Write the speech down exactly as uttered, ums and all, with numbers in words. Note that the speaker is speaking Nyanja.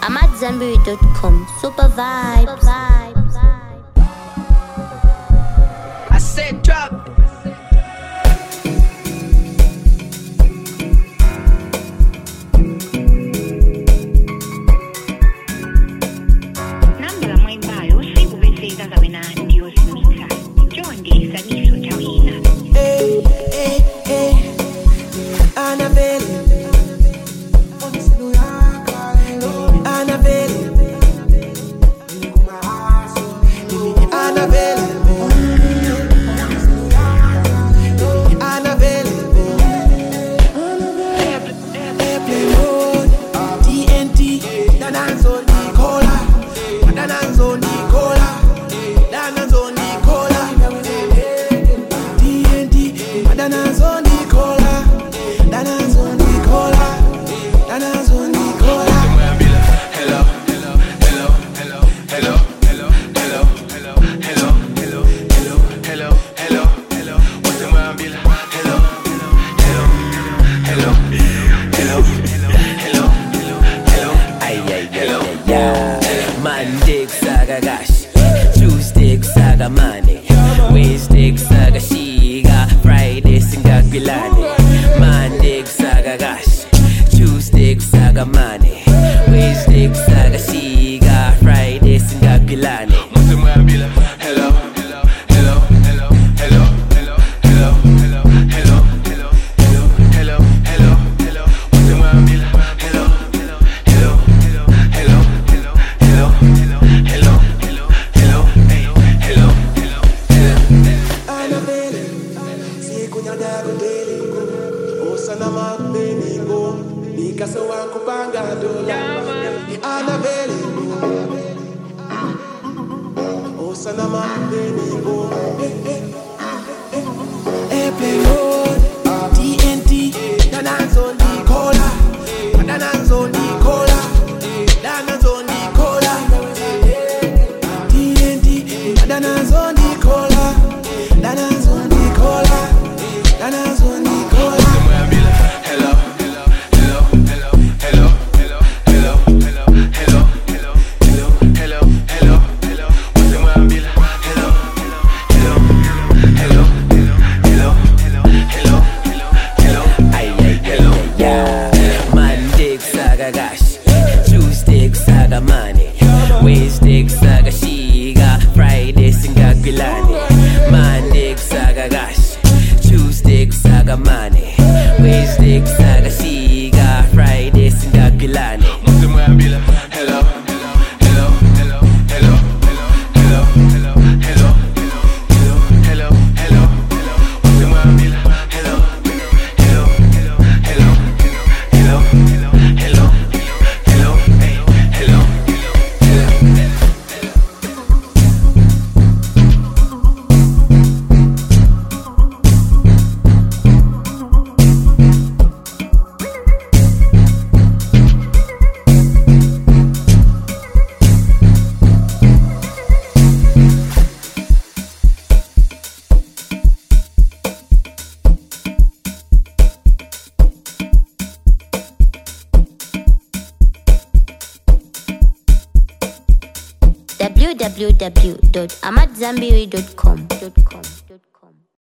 ahmad zambiri dot com. Super vibes. I said drop. Namba la mwaibayo sikuveseka kabena ndiyo simusa. Jonde saniso tawina. Hey, hey, hey. Annabelle. Annabelle. Annabelle. Annabelle. Airplane mode. T N T. Dananzo Nicola. Dananzo Nicola. Dananzo Nicola. T N T. Dananzo Nicola. Dananzo Nicola. Dananzo Nicola. Hello, hello, hello, hello, hello, hello, hello, hello, hello, hello, hello, hello, hello, hello. What's the matter? Hello, hello, hello, hello, hello, hello, hello. Ay, ay, ay, ay, ay. Monday saga gash, Tuesday saga money, Wednesday saga shiga, Friday singa gilani. Monday saga gash, Tuesday saga money, Wednesday saga shiga, Friday singa gilani. What's the matter? Hello, hello, hello, hello, hello, hello, hello, hello, hello, hello, hello, hello, hello, hello. What's the matter? Hello, hello, hello, hello, hello, hello, hello, hello, hello, hello, hello, hello, hello, hello. Annabelle, siku nyadago delingo, osana mabeningo, nikasa wakupanga dola. Annabelle, osana mabeningo, airplane mode, T N T, Dananzo Nicola, Dananzo Nicola, Dananzo Nicola, T N T, Dananzo Nicola, Dananzo Nicola, Dananzo Nicola. Hello, hello, hello, hello, hello, hello, hello, hello, hello, hello, hello, hello, hello, hello. What's the matter? Hello, hello, hello, hello, hello, hello, hello, hello, hello. Ay, ay, ay, ay, ay. Monday saga gash, Tuesday saga money, Wednesday saga shiga, Friday singa gilani. Monday saga gash, Tuesday saga money, Wednesday saga shiga, Friday singa gilani. What's the matter? Hello, hello, hello, hello, hello, hello, hello, hello, hello, hello, hello, hello. What's the matter? Hello, hello, hello, hello, hello, hello, hello, hello, hello, hello, hello. w w w dot ahmad zambiri dot com.